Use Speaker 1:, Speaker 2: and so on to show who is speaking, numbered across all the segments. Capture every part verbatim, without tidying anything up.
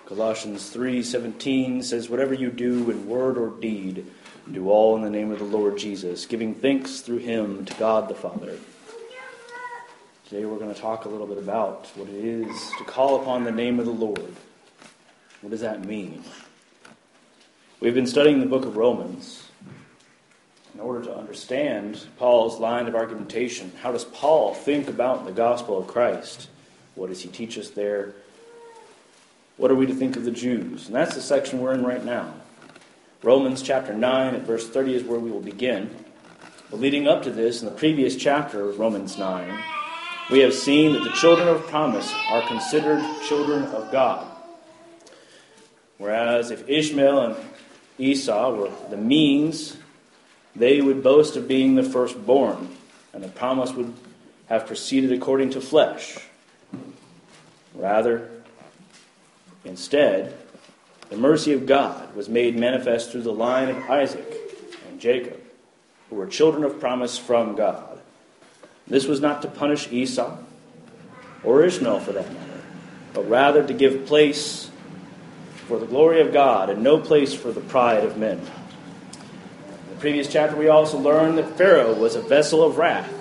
Speaker 1: Colossians three seventeen says, "Whatever you do in word or deed, do all in the name of the Lord Jesus, giving thanks through him to God the Father." Today we're going to talk a little bit about what it is to call upon the name of the Lord. What does that mean? We've been studying the book of Romans in order to understand Paul's line of argumentation. How does Paul think about the gospel of Christ? What does he teach us there? What are we to think of the Jews? And that's the section we're in right now. Romans chapter nine at verse thirty is where we will begin. But leading up to this, in the previous chapter of Romans nine, we have seen that the children of promise are considered children of God. Whereas if Ishmael and Esau were the means, they would boast of being the firstborn, and the promise would have proceeded according to flesh. Rather, instead, the mercy of God was made manifest through the line of Isaac and Jacob, who were children of promise from God. This was not to punish Esau, or Ishmael for that matter, but rather to give place for the glory of God and no place for the pride of men. In the previous chapter we also learned that Pharaoh was a vessel of wrath.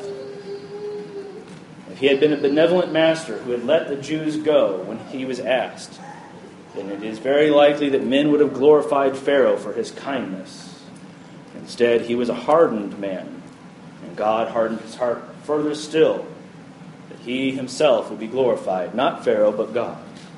Speaker 1: If he had been a benevolent master who had let the Jews go when he was asked, then it is very likely that men would have glorified Pharaoh for his kindness. Instead, he was a hardened man, and God hardened his heart further still, that he himself would be glorified, not Pharaoh, but God.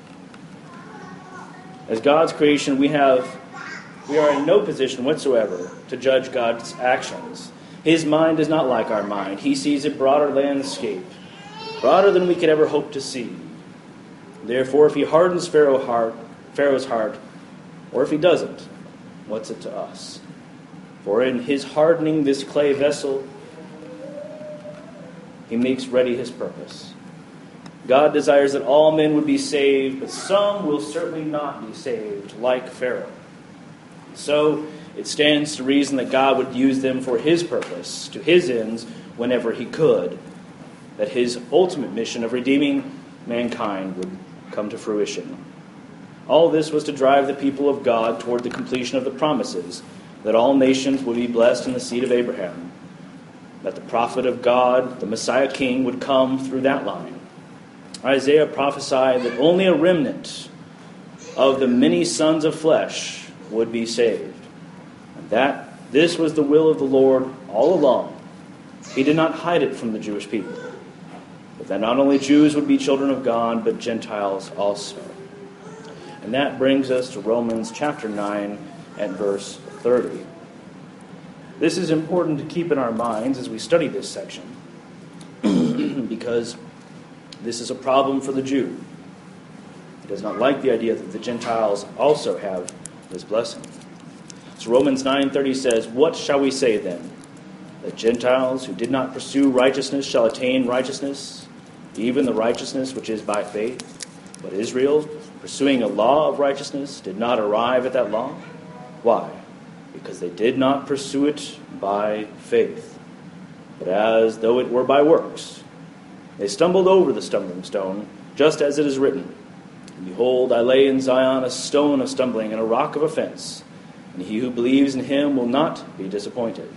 Speaker 1: As God's creation, we have we are in no position whatsoever to judge God's actions. His mind is not like our mind. He sees a broader landscape, broader than we could ever hope to see. Therefore, if he hardens Pharaoh's heart, Pharaoh's heart, or if he doesn't, what's it to us? For in his hardening this clay vessel, he makes ready his purpose. God desires that all men would be saved, but some will certainly not be saved, like Pharaoh. So it stands to reason that God would use them for his purpose, to his ends, whenever he could, that his ultimate mission of redeeming mankind would come to fruition. All this was to drive the people of God toward the completion of the promises, that all nations would be blessed in the seed of Abraham, that the prophet of God, the Messiah King, would come through that line. Isaiah prophesied that only a remnant of the many sons of flesh would be saved. And that this was the will of the Lord all along. He did not hide it from the Jewish people. But that not only Jews would be children of God, but Gentiles also. And that brings us to Romans chapter nine and verse thirty. This is important to keep in our minds as we study this section, because this is a problem for the Jew. He does not like the idea that the Gentiles also have this blessing. So Romans nine thirty says, "What shall we say then? That Gentiles who did not pursue righteousness shall attain righteousness, even the righteousness which is by faith? But Israel, pursuing a law of righteousness, did not arrive at that law. Why? Because they did not pursue it by faith, but as though it were by works. They stumbled over the stumbling stone, just as it is written, and behold, I lay in Zion a stone of stumbling and a rock of offense, and he who believes in him will not be disappointed."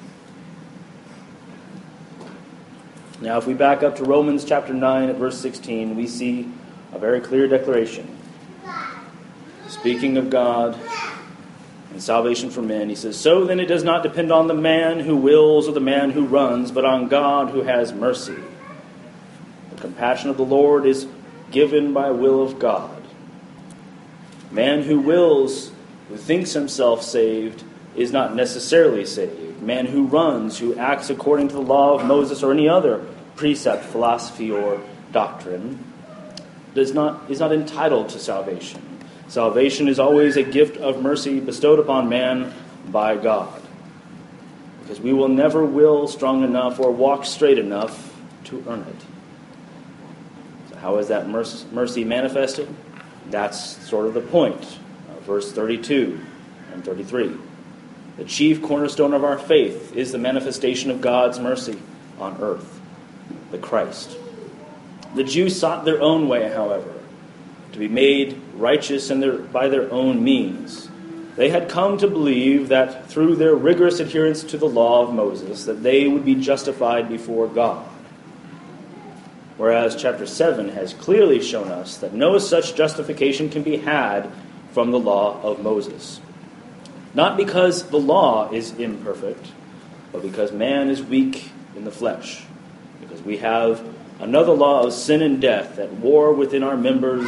Speaker 1: Now, if we back up to Romans chapter nine at verse sixteen, we see a very clear declaration. Speaking of God and salvation for men, he says, "So then it does not depend on the man who wills or the man who runs, but on God who has mercy. The compassion of the Lord is given by will of God. Man who wills, who thinks himself saved, is not necessarily saved. Man who runs, who acts according to the law of Moses or any other precept, philosophy, or doctrine, does not is not entitled to salvation. Salvation is always a gift of mercy bestowed upon man by God, because we will never will strong enough or walk straight enough to earn it." So how is that mercy manifested? That's sort of the point of verse thirty-two and thirty-three. The chief cornerstone of our faith is the manifestation of God's mercy on earth, the Christ. The Jews sought their own way, however, to be made righteous in their, by their own means. They had come to believe that through their rigorous adherence to the law of Moses, that they would be justified before God. Whereas chapter seven has clearly shown us that no such justification can be had from the law of Moses. Not because the law is imperfect, but because man is weak in the flesh. Because we have another law of sin and death at war within our members,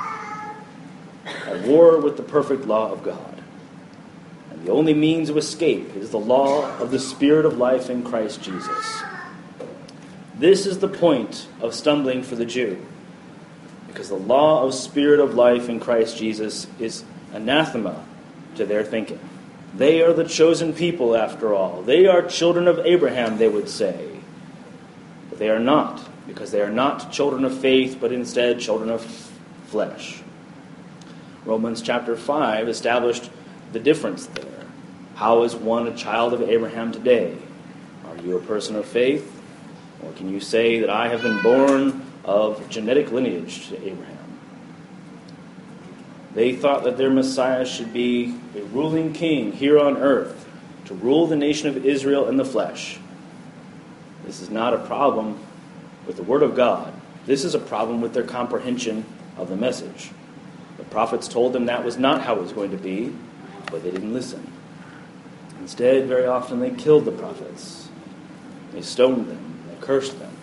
Speaker 1: at war with the perfect law of God. And the only means of escape is the law of the Spirit of life in Christ Jesus. This is the point of stumbling for the Jew, because the law of Spirit of life in Christ Jesus is anathema to their thinking. They are the chosen people, after all. They are children of Abraham, they would say. But they are not, because they are not children of faith, but instead children of flesh. Romans chapter five established the difference there. How is one a child of Abraham today? Are you a person of faith? Or can you say that I have been born of genetic lineage to Abraham? They thought that their Messiah should be a ruling king here on earth to rule the nation of Israel in the flesh. This is not a problem with the Word of God. This is a problem with their comprehension of the message. The prophets told them that was not how it was going to be, but they didn't listen. Instead, very often they killed the prophets. They stoned them. Cursed them.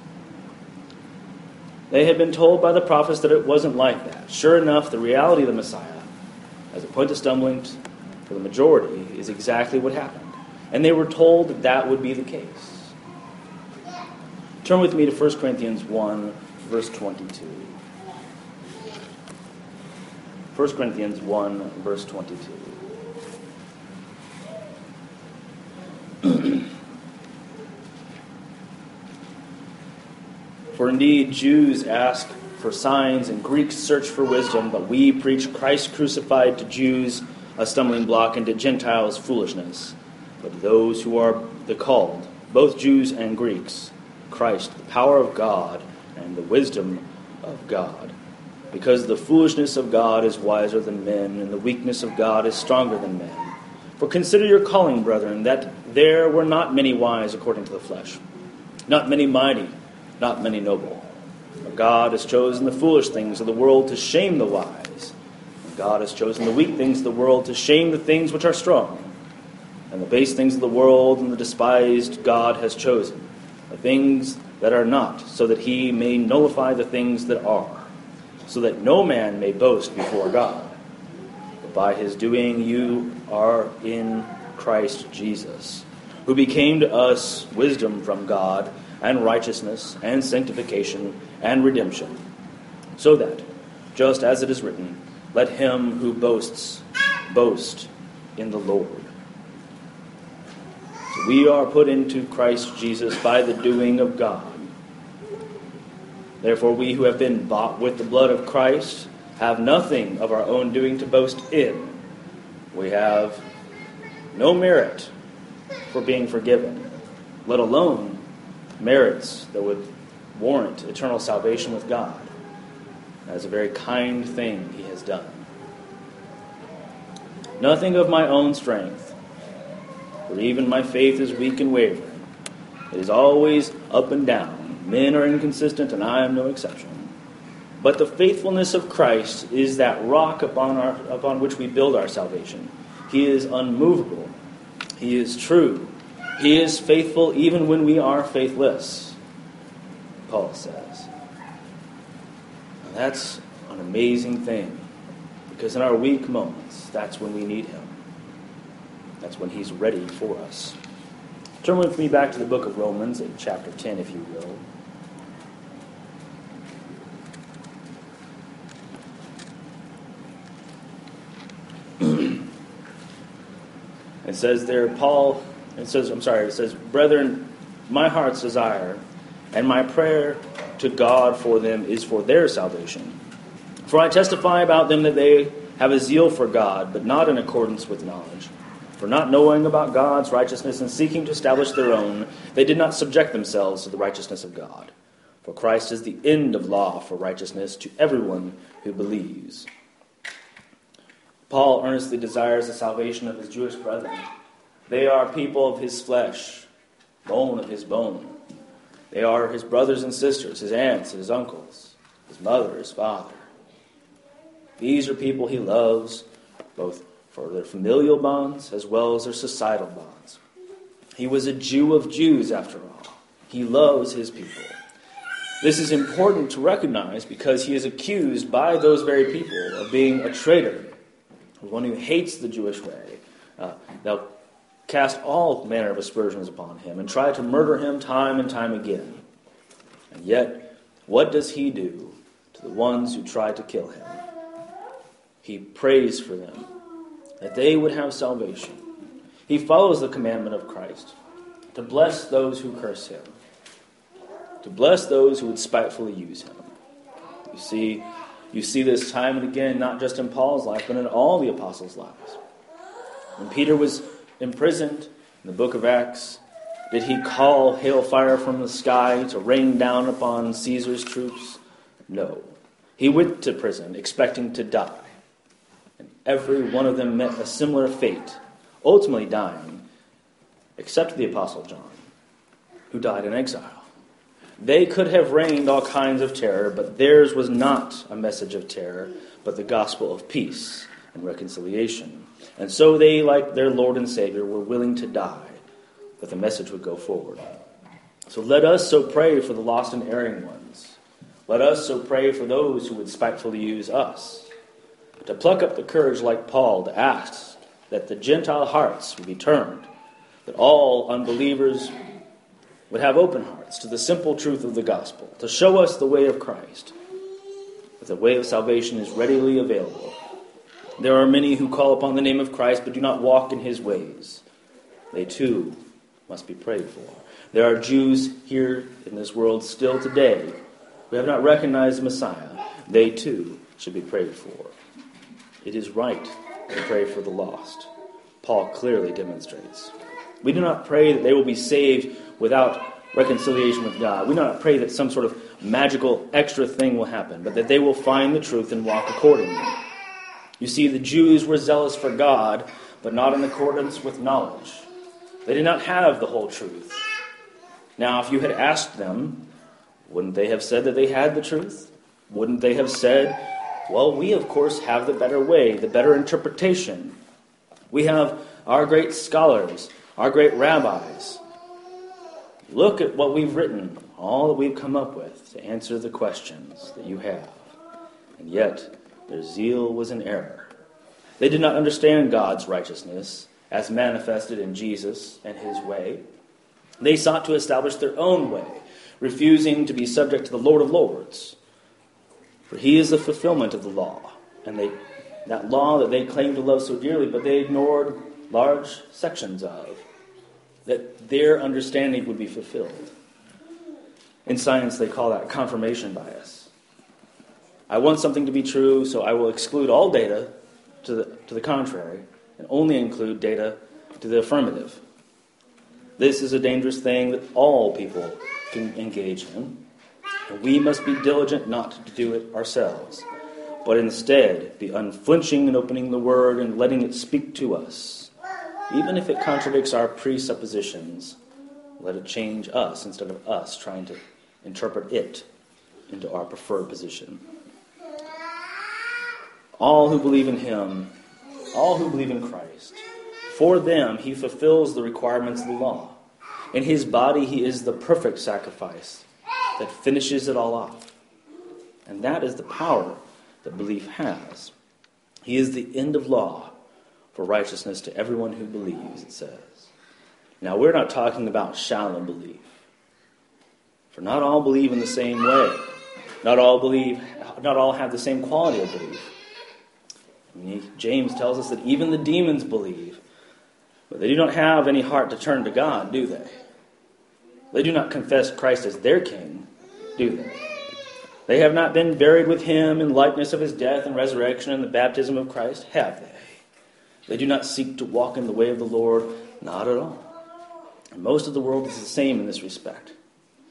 Speaker 1: They had been told by the prophets that it wasn't like that. Sure enough, the reality of the Messiah, as a point of stumbling for the majority, is exactly what happened. And they were told that that would be the case. Turn with me to First Corinthians one, verse twenty-two. First Corinthians one, verse twenty-two. For indeed, Jews ask for signs and Greeks search for wisdom, but we preach Christ crucified, to Jews a stumbling block, and to Gentiles foolishness. But to those who are the called, both Jews and Greeks, Christ, the power of God and the wisdom of God. Because the foolishness of God is wiser than men, and the weakness of God is stronger than men. For consider your calling, brethren, that there were not many wise according to the flesh, not many mighty, not many noble. But God has chosen the foolish things of the world to shame the wise. And God has chosen the weak things of the world to shame the things which are strong. And the base things of the world and the despised God has chosen, the things that are not, so that he may nullify the things that are, so that no man may boast before God. But by his doing you are in Christ Jesus, who became to us wisdom from God, and righteousness, and sanctification, and redemption, so that, just as it is written, let him who boasts, boast in the Lord. So we are put into Christ Jesus by the doing of God. Therefore, we who have been bought with the blood of Christ have nothing of our own doing to boast in. We have no merit for being forgiven, let alone merits that would warrant eternal salvation with God. That is a very kind thing he has done. Nothing of my own strength, for even my faith is weak and wavering. It is always up and down. Men are inconsistent, and I am no exception. But the faithfulness of Christ is that rock upon our upon which we build our salvation. He is unmovable. He is true. He is faithful even when we are faithless, Paul says. Now that's an amazing thing, because in our weak moments, that's when we need him. That's when he's ready for us. Turn with me back to the book of Romans, in chapter ten, if you will. It says there, Paul... It says, I'm sorry, it says, brethren, my heart's desire and my prayer to God for them is for their salvation. For I testify about them that they have a zeal for God, but not in accordance with knowledge. For not knowing about God's righteousness and seeking to establish their own, they did not subject themselves to the righteousness of God. For Christ is the end of law for righteousness to everyone who believes. Paul earnestly desires the salvation of his Jewish brethren. They are people of his flesh, bone of his bone. They are his brothers and sisters, his aunts, his uncles, his mother, his father. These are people he loves, both for their familial bonds as well as their societal bonds. He was a Jew of Jews, after all. He loves his people. This is important to recognize because he is accused by those very people of being a traitor, one who hates the Jewish way. Uh, they'll cast all manner of aspersions upon him and try to murder him time and time again. And yet, what does he do to the ones who try to kill him? He prays for them, that they would have salvation. He follows the commandment of Christ to bless those who curse him, to bless those who would spitefully use him. You see, you see this time and again, not just in Paul's life, but in all the apostles' lives. When Peter was imprisoned in the book of Acts, did he call hailfire from the sky to rain down upon Caesar's troops? No. He went to prison expecting to die. And every one of them met a similar fate, ultimately dying, except the Apostle John, who died in exile. They could have rained all kinds of terror, but theirs was not a message of terror, but the gospel of peace and reconciliation. And so they, like their Lord and Savior, were willing to die, that the message would go forward. So let us so pray for the lost and erring ones. Let us so pray for those who would spitefully use us. To pluck up the courage like Paul to ask that the Gentile hearts would be turned, that all unbelievers would have open hearts to the simple truth of the gospel, to show us the way of Christ, that the way of salvation is readily available. There are many who call upon the name of Christ but do not walk in his ways. They too must be prayed for. There are Jews here in this world still today who have not recognized the Messiah. They too should be prayed for. It is right to pray for the lost. Paul clearly demonstrates. We do not pray that they will be saved without reconciliation with God. We do not pray that some sort of magical extra thing will happen, but that they will find the truth and walk accordingly. You see, the Jews were zealous for God, but not in accordance with knowledge. They did not have the whole truth. Now, if you had asked them, wouldn't they have said that they had the truth? Wouldn't they have said, well, we of course have the better way, the better interpretation. We have our great scholars, our great rabbis. Look at what we've written, all that we've come up with to answer the questions that you have. And yet, their zeal was in error. They did not understand God's righteousness as manifested in Jesus and his way. They sought to establish their own way, refusing to be subject to the Lord of Lords. For he is the fulfillment of the law, and they, that law that they claimed to love so dearly, but they ignored large sections of, that their understanding would be fulfilled. In science, they call that confirmation bias. I want something to be true, so I will exclude all data to the, to the contrary, and only include data to the affirmative. This is a dangerous thing that all people can engage in, and we must be diligent not to do it ourselves, but instead be unflinching in opening the Word and letting it speak to us. Even if it contradicts our presuppositions, let it change us instead of us trying to interpret it into our preferred position. All who believe in him, all who believe in Christ, for them he fulfills the requirements of the law. In his body he is the perfect sacrifice that finishes it all off. And that is the power that belief has. He is the end of law for righteousness to everyone who believes, it says. Now, we're not talking about shallow belief. For not all believe in the same way. Not all believe, not all have the same quality of belief. I mean, James tells us that even the demons believe, but they do not have any heart to turn to God, do they? They do not confess Christ as their king, do they? They have not been buried with him in likeness of his death and resurrection and the baptism of Christ, have they? They do not seek to walk in the way of the Lord, not at all. And most of the world is the same in this respect.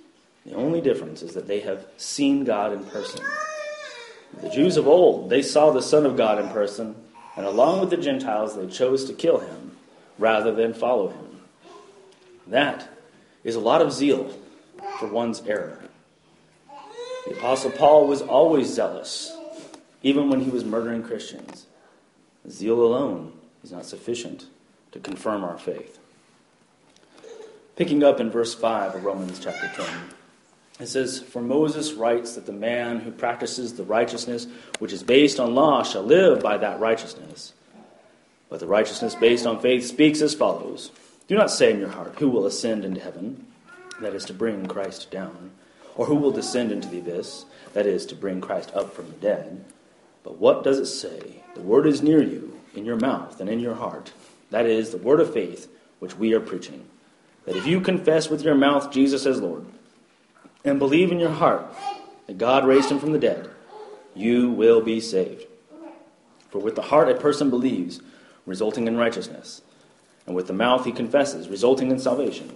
Speaker 1: The only difference is that they have seen God in person. The Jews of old, they saw the Son of God in person, and along with the Gentiles, they chose to kill him rather than follow him. That is a lot of zeal for one's error. The Apostle Paul was always zealous, even when he was murdering Christians. Zeal alone is not sufficient to confirm our faith. Picking up in verse five of Romans chapter ten, it says, "For Moses writes that the man who practices the righteousness which is based on law shall live by that righteousness. But the righteousness based on faith speaks as follows. Do not say in your heart, who will ascend into heaven? That is to bring Christ down. Or who will descend into the abyss? That is to bring Christ up from the dead. But what does it say? The word is near you, in your mouth and in your heart. That is the word of faith which we are preaching. That if you confess with your mouth Jesus as Lord, and believe in your heart that God raised him from the dead, you will be saved. For with the heart a person believes, resulting in righteousness, and with the mouth he confesses, resulting in salvation."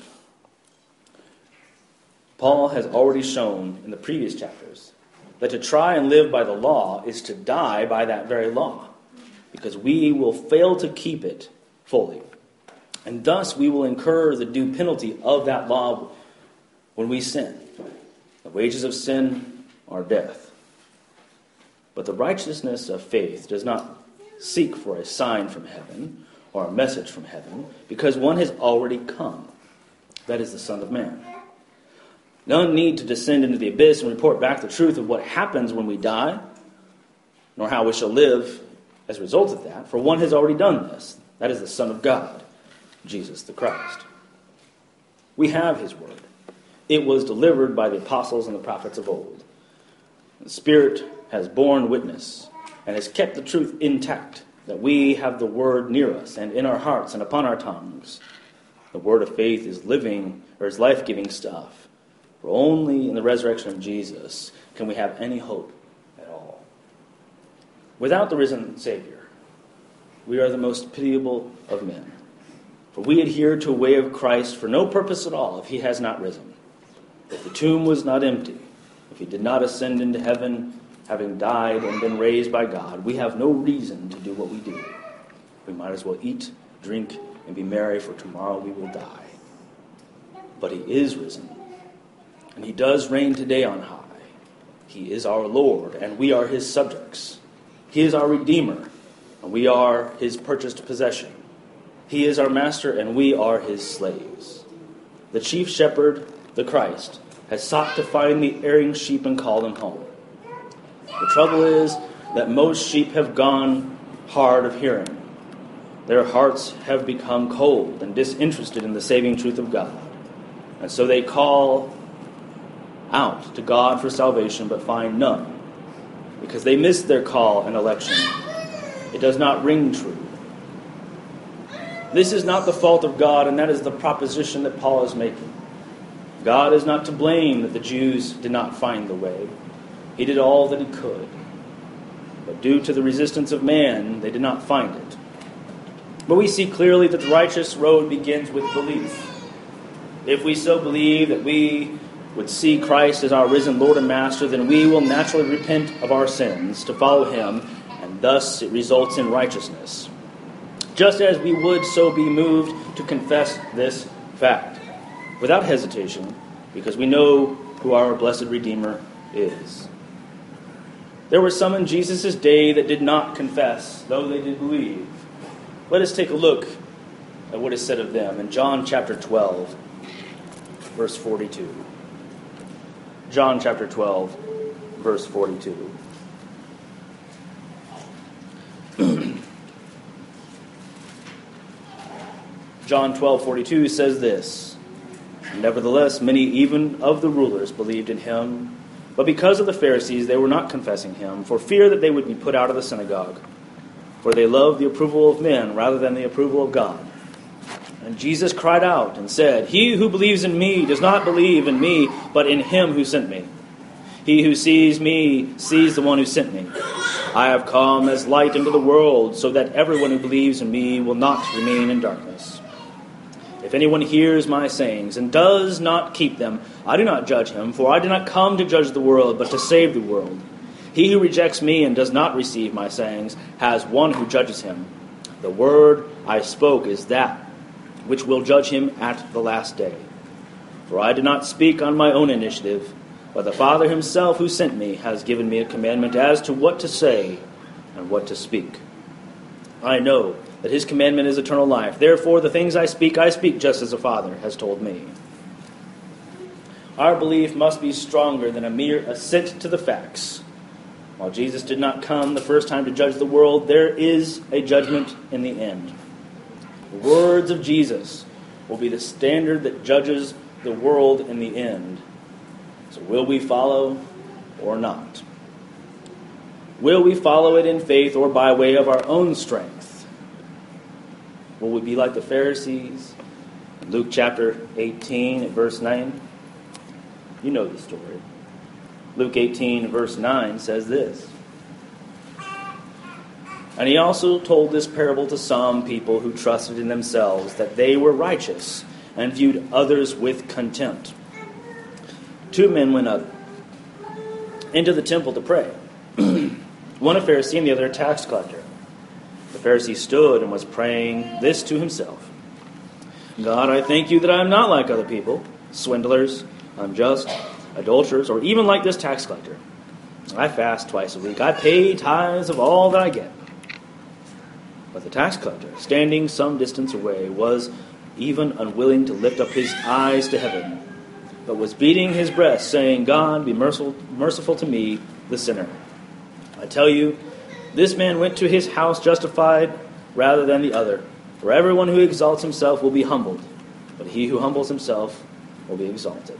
Speaker 1: Paul has already shown in the previous chapters that to try and live by the law is to die by that very law, because we will fail to keep it fully. And thus we will incur the due penalty of that law when we sin. The wages of sin are death. But the righteousness of faith does not seek for a sign from heaven or a message from heaven, because one has already come. That is the Son of Man. None need to descend into the abyss and report back the truth of what happens when we die, nor how we shall live as a result of that, for one has already done this. That is the Son of God, Jesus the Christ. We have his word. It was delivered by the apostles and the prophets of old. The Spirit has borne witness and has kept the truth intact, that we have the word near us and in our hearts and upon our tongues. The word of faith is living, or is life-giving stuff. For only in the resurrection of Jesus can we have any hope at all. Without the risen Savior, we are the most pitiable of men. For we adhere to a way of Christ for no purpose at all if he has not risen. If the tomb was not empty, if he did not ascend into heaven, having died and been raised by God, we have no reason to do what we do. We might as well eat, drink, and be merry, for tomorrow we will die. But he is risen, and he does reign today on high. He is our Lord, and we are his subjects. He is our Redeemer, and we are his purchased possession. He is our master, and we are his slaves. The chief shepherd, the Christ, has sought to find the erring sheep and call them home. The trouble is that most sheep have gone hard of hearing. Their hearts have become cold and disinterested in the saving truth of God. And so they call out to God for salvation, but find none, because they missed their call and election. It does not ring true. This is not the fault of God, and that is the proposition that Paul is making. God is not to blame that the Jews did not find the way. He did all that he could. But due to the resistance of man, they did not find it. But we see clearly that the righteous road begins with belief. If we so believe that we would see Christ as our risen Lord and Master, then we will naturally repent of our sins to follow him, and thus it results in righteousness. Just as we would so be moved to confess this fact, without hesitation, because we know who our blessed Redeemer is. There were some in Jesus' day that did not confess, though they did believe. Let us take a look at what is said of them in John chapter twelve, verse forty-two. John chapter twelve, verse forty-two. John twelve forty-two says this: "Nevertheless, many even of the rulers believed in him, but because of the Pharisees they were not confessing him, for fear that they would be put out of the synagogue. For they loved the approval of men rather than the approval of God. And Jesus cried out and said, 'He who believes in me does not believe in me, but in him who sent me. He who sees me sees the one who sent me. I have come as light into the world, so that everyone who believes in me will not remain in darkness. If anyone hears my sayings and does not keep them, I do not judge him, for I did not come to judge the world, but to save the world. He who rejects me and does not receive my sayings has one who judges him. The word I spoke is that which will judge him at the last day. For I did not speak on my own initiative, but the Father himself who sent me has given me a commandment as to what to say and what to speak. I know that his commandment is eternal life. Therefore, the things I speak, I speak just as the Father has told me. Our belief must be stronger than a mere assent to the facts. While Jesus did not come the first time to judge the world, there is a judgment in the end. The words of Jesus will be the standard that judges the world in the end. So will we follow or not? Will we follow it in faith or by way of our own strength? Will we be like the Pharisees? Luke chapter eighteen at verse nine. You know the story. Luke eighteen verse nine says this. And he also told this parable to some people who trusted in themselves that they were righteous and viewed others with contempt. Two men went up into the temple to pray. One a Pharisee and the other a tax collector. The Pharisee stood and was praying this to himself. God, I thank you that I am not like other people, swindlers, unjust, adulterers, or even like this tax collector. I fast twice a week. I pay tithes of all that I get. But the tax collector, standing some distance away, was even unwilling to lift up his eyes to heaven, but was beating his breast, saying, God, be merciful, merciful to me, the sinner. I tell you, this man went to his house justified rather than the other. For everyone who exalts himself will be humbled, but he who humbles himself will be exalted.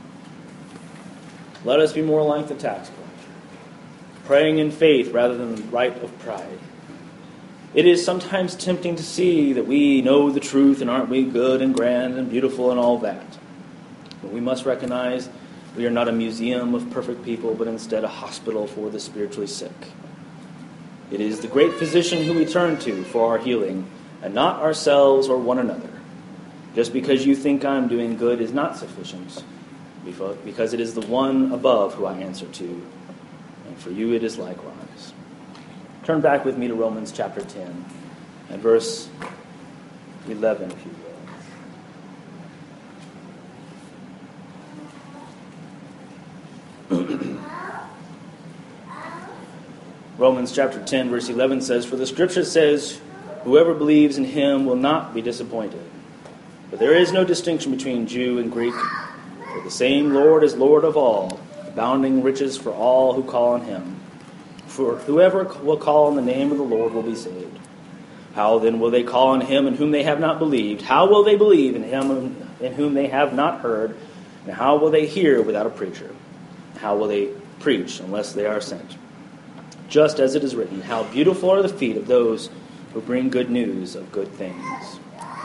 Speaker 1: Let us be more like the tax collector, praying in faith rather than the right of pride. It is sometimes tempting to see that we know the truth and aren't we good and grand and beautiful and all that. But we must recognize we are not a museum of perfect people, but instead a hospital for the spiritually sick. It is the great physician who we turn to for our healing, and not ourselves or one another. Just because you think I'm doing good is not sufficient, because it is the one above who I answer to, and for you it is likewise. Turn back with me to Romans chapter ten, and verse eleven, if you will. Romans chapter ten, verse eleven says, For the Scripture says, Whoever believes in him will not be disappointed. But there is no distinction between Jew and Greek, for the same Lord is Lord of all, abounding riches for all who call on him. For whoever will call on the name of the Lord will be saved. How then will they call on him in whom they have not believed? How will they believe in him in whom they have not heard? And how will they hear without a preacher? How will they preach unless they are sent? Just as it is written, how beautiful are the feet of those who bring good news of good things.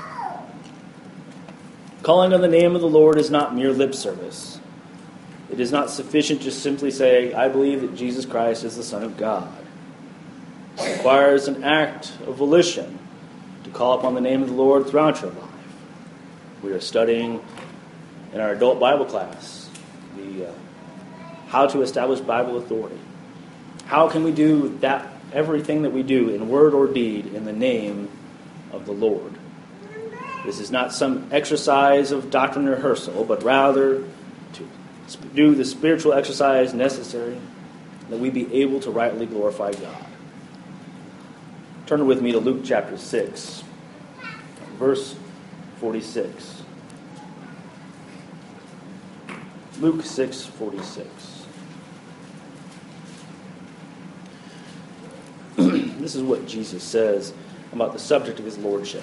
Speaker 1: Calling on the name of the Lord is not mere lip service. It is not sufficient to simply say, I believe that Jesus Christ is the Son of God. It requires an act of volition to call upon the name of the Lord throughout your life. We are studying in our adult Bible class the uh, how to establish Bible authority. How can we do that, everything that we do in word or deed in the name of the Lord? This is not some exercise of doctrine rehearsal, but rather to do the spiritual exercise necessary that we be able to rightly glorify God. Turn with me to Luke chapter six, verse forty-six. Luke six forty-six. This is what Jesus says about the subject of his lordship.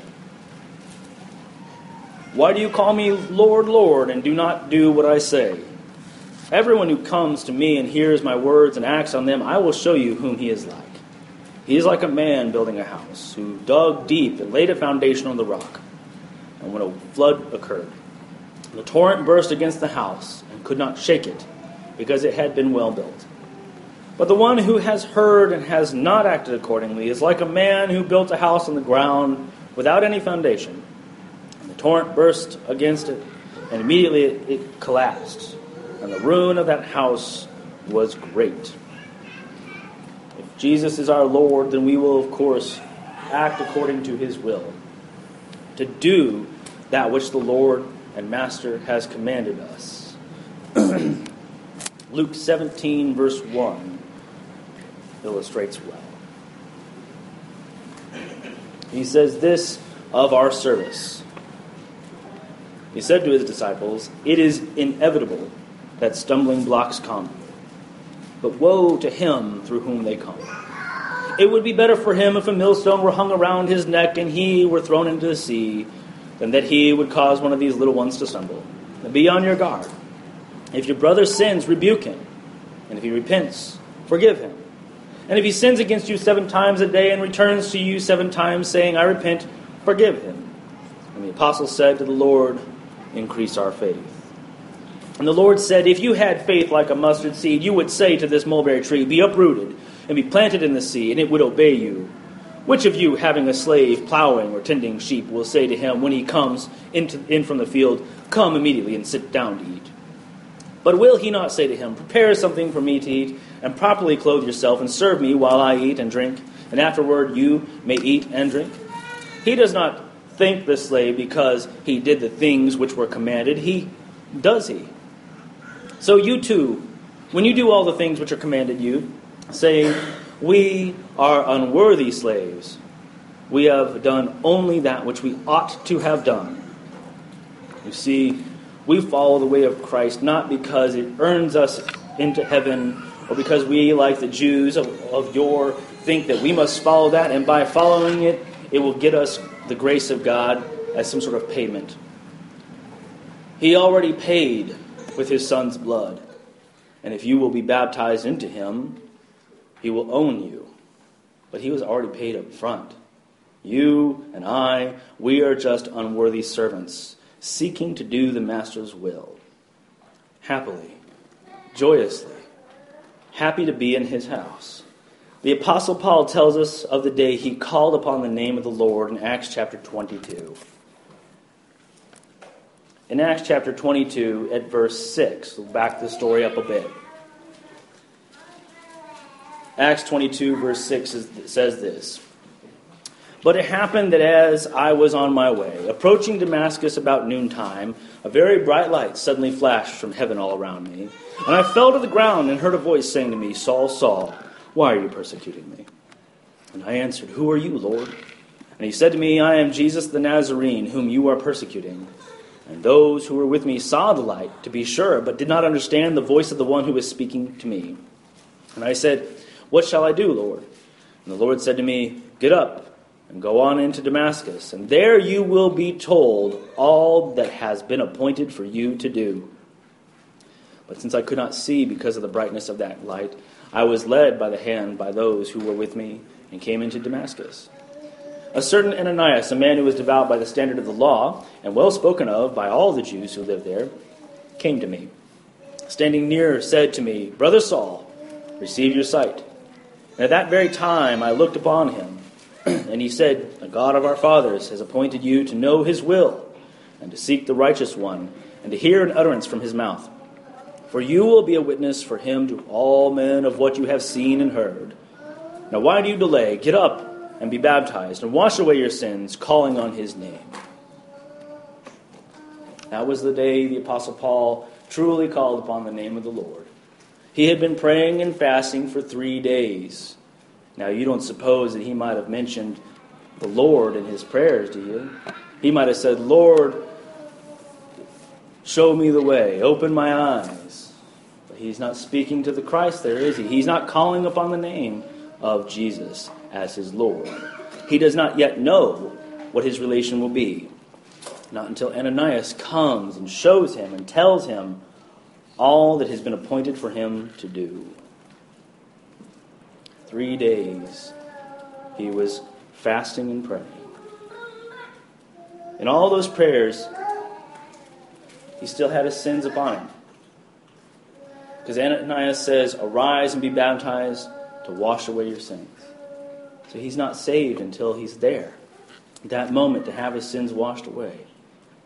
Speaker 1: Why do you call me Lord, Lord, and do not do what I say? Everyone who comes to me and hears my words and acts on them, I will show you whom he is like. He is like a man building a house, who dug deep and laid a foundation on the rock. And when a flood occurred, the torrent burst against the house and could not shake it, because it had been well built. But the one who has heard and has not acted accordingly is like a man who built a house on the ground without any foundation. And the torrent burst against it, and immediately it, it collapsed, and the ruin of that house was great. If Jesus is our Lord, then we will, of course, act according to his will, to do that which the Lord and Master has commanded us. Luke seventeen, verse one, illustrates well. He says this of our service. He said to his disciples, "It is inevitable that stumbling blocks come, but woe to him through whom they come. It would be better for him if a millstone were hung around his neck and he were thrown into the sea, than that he would cause one of these little ones to stumble. And be on your guard. If your brother sins, rebuke him. And if he repents, forgive him. And if he sins against you seven times a day and returns to you seven times, saying, 'I repent,' forgive him." And the apostle said to the Lord, "Increase our faith." And the Lord said, "If you had faith like a mustard seed, you would say to this mulberry tree, 'Be uprooted and be planted in the sea,' and it would obey you. Which of you, having a slave plowing or tending sheep, will say to him when he comes into, in from the field, 'Come immediately and sit down to eat'? But will he not say to him, 'Prepare something for me to eat, and properly clothe yourself, and serve me while I eat and drink, and afterward you may eat and drink'? He does not thank the slave because he did the things which were commanded, he does he? So you too, when you do all the things which are commanded you, saying, 'We are unworthy slaves, we have done only that which we ought to have done.'" You see, we follow the way of Christ not because it earns us into heaven, or because we, like the Jews of, of yore, think that we must follow that, and by following it, it will get us the grace of God as some sort of payment. He already paid with his Son's blood, and if you will be baptized into him, he will own you. But he was already paid up front. You and I, we are just unworthy servants, seeking to do the Master's will. Happily, joyously, happy to be in his house. The Apostle Paul tells us of the day he called upon the name of the Lord in Acts chapter twenty-two. In Acts chapter twenty-two, at verse six, we'll back the story up a bit. Acts twenty-two, verse six is, says this: "But it happened that as I was on my way, approaching Damascus about noontime, a very bright light suddenly flashed from heaven all around me. And I fell to the ground and heard a voice saying to me, 'Saul, Saul, why are you persecuting me?' And I answered, 'Who are you, Lord?' And he said to me, 'I am Jesus the Nazarene, whom you are persecuting.' And those who were with me saw the light, to be sure, but did not understand the voice of the one who was speaking to me. And I said, 'What shall I do, Lord?' And the Lord said to me, 'Get up and go on into Damascus, and there you will be told all that has been appointed for you to do.' But since I could not see because of the brightness of that light, I was led by the hand by those who were with me, and came into Damascus. A certain Ananias, a man who was devout by the standard of the law, and well spoken of by all the Jews who lived there, came to me. Standing near, said to me, 'Brother Saul, receive your sight.' And at that very time I looked upon him, and he said, 'The God of our fathers has appointed you to know his will, and to seek the righteous one, and to hear an utterance from his mouth. For you will be a witness for him to all men of what you have seen and heard. Now why do you delay? Get up and be baptized, and wash away your sins, calling on his name.'" That was the day the Apostle Paul truly called upon the name of the Lord. He had been praying and fasting for three days. Now you don't suppose that he might have mentioned the Lord in his prayers, do you? He might have said, "Lord, show me the way, open my eyes." But he's not speaking to the Christ there, is he? He's not calling upon the name of Jesus as his Lord. He does not yet know what his relation will be. Not until Ananias comes and shows him and tells him all that has been appointed for him to do. Three days he was fasting and praying. In all those prayers, he still had his sins upon him. Because Ananias says, "Arise and be baptized to wash away your sins." So he's not saved until he's there, at that moment, to have his sins washed away.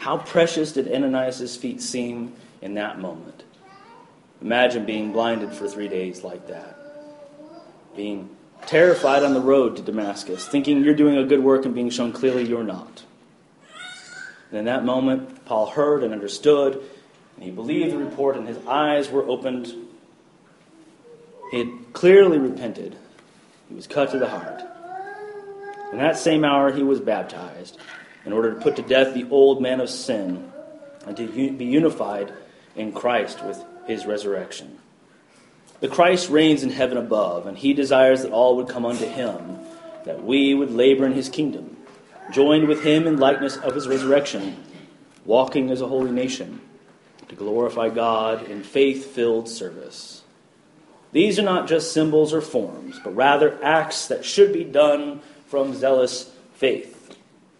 Speaker 1: How precious did Ananias' feet seem in that moment? Imagine being blinded for three days like that. Being terrified on the road to Damascus, thinking you're doing a good work and being shown clearly you're not. And in that moment, Paul heard and understood, and he believed the report, and his eyes were opened. He had clearly repented. He was cut to the heart. In that same hour, he was baptized in order to put to death the old man of sin and to be unified in Christ with his resurrection. The Christ reigns in heaven above, and he desires that all would come unto him, that we would labor in his kingdom, joined with him in likeness of his resurrection, walking as a holy nation, to glorify God in faith-filled service. These are not just symbols or forms, but rather acts that should be done from zealous faith.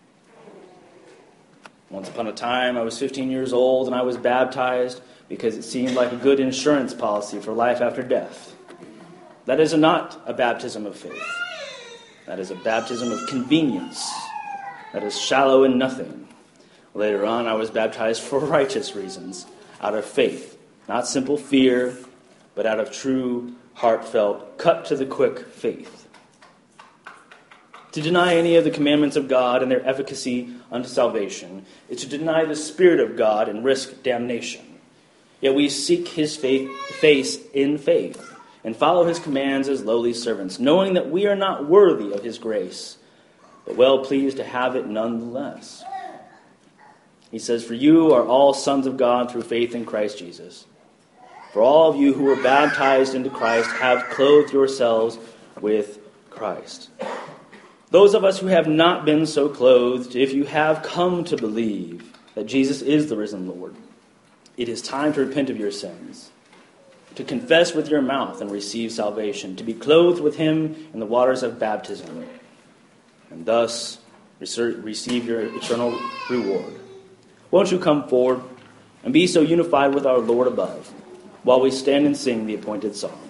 Speaker 1: Once upon a time, I was fifteen years old, and I was baptized because it seemed like a good insurance policy for life after death. That is not a baptism of faith. That is a baptism of convenience. That is shallow and nothing. Later on, I was baptized for righteous reasons, out of faith, not simple fear, but out of true, heartfelt, cut-to-the-quick faith. To deny any of the commandments of God and their efficacy unto salvation is to deny the Spirit of God and risk damnation. Yet we seek his faith, face in faith and follow his commands as lowly servants, knowing that we are not worthy of his grace, but well pleased to have it nonetheless. He says, "For you are all sons of God through faith in Christ Jesus. For all of you who were baptized into Christ have clothed yourselves with Christ." Those of us who have not been so clothed, if you have come to believe that Jesus is the risen Lord, it is time to repent of your sins, to confess with your mouth and receive salvation, to be clothed with him in the waters of baptism, and thus receive your eternal reward. Won't you come forward and be so unified with our Lord above, while we stand and sing the appointed song?